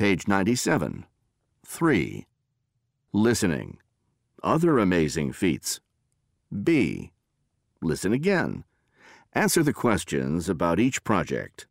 Page 97. 3. Listening. Other amazing feats. B. Listen again. Answer the questions about each project.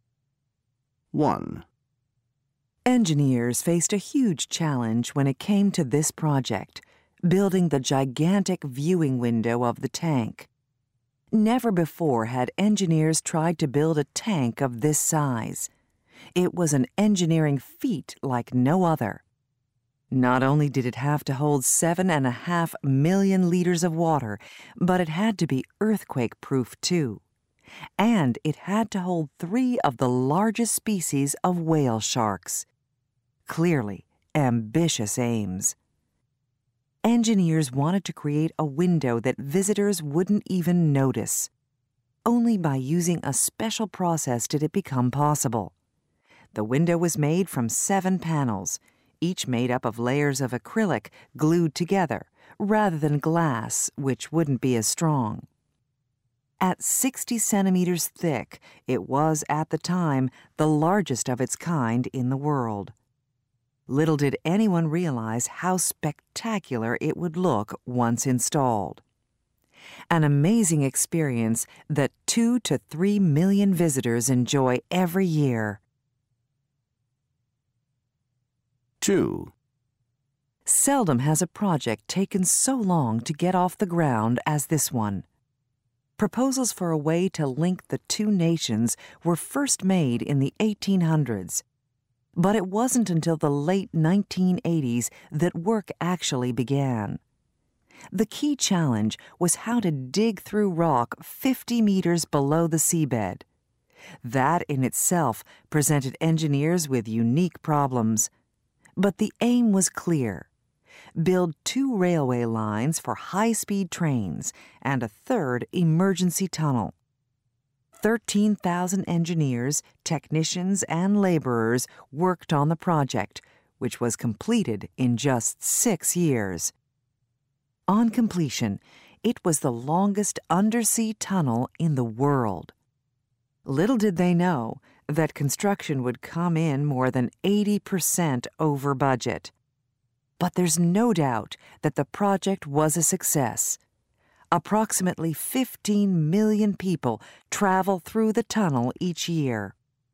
1. Engineers faced a huge challenge when it came to this project, building the gigantic viewing window of the tank. Never before had engineers tried to build a tank of this size. It was an engineering feat like no other. Not only did it have to hold 7.5 million liters of water, but it had to be earthquake-proof too. And it had to hold 3 of the largest species of whale sharks. Clearly, ambitious aims. Engineers wanted to create a window that visitors wouldn't even notice. Only by using a special process did it become possible. The window was made from 7 panels, each made up of layers of acrylic glued together, rather than glass, which wouldn't be as strong. At 60 centimeters thick, it was, at the time, the largest of its kind in the world. Little did anyone realize how spectacular it would look once installed. An amazing experience that 2 to 3 million visitors enjoy every year. 2. Seldom has a project taken so long to get off the ground as this one. Proposals for a way to link the two nations were first made in the 1800s. But it wasn't until the late 1980s that work actually began. The key challenge was how to dig through rock 50 meters below the seabed. That in itself presented engineers with unique problems. But the aim was clear. Build 2 railway lines for high-speed trains and a 3rd emergency tunnel. 13,000 engineers, technicians, and laborers worked on the project, which was completed in just 6 years. On completion, it was the longest undersea tunnel in the world. Little did they know that construction would come in more than 80% over budget. But there's no doubt that the project was a success. Approximately 15 million people travel through the tunnel each year.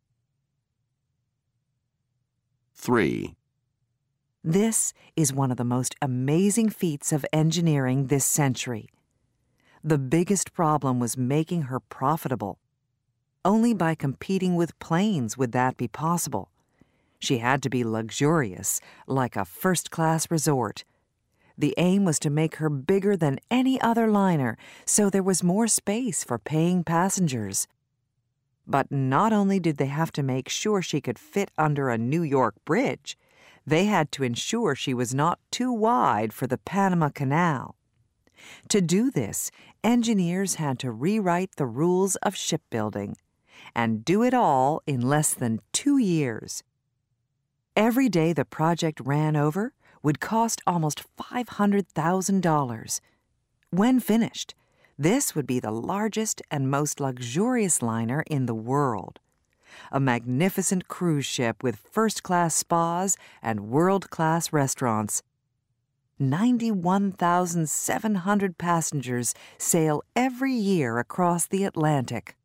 3. This is one of the most amazing feats of engineering this century. The biggest problem was making her profitable. Only by competing with planes would that be possible. She had to be luxurious, like a first-class resort. The aim was to make her bigger than any other liner, so there was more space for paying passengers. But not only did they have to make sure she could fit under a New York bridge, they had to ensure she was not too wide for the Panama Canal. To do this, engineers had to rewrite the rules of shipbuilding, and do it all in less than 2 years. Every day the project ran over would cost almost $500,000. When finished, this would be the largest and most luxurious liner in the world. A magnificent cruise ship with first-class spas and world-class restaurants. 91,700 passengers sail every year across the Atlantic.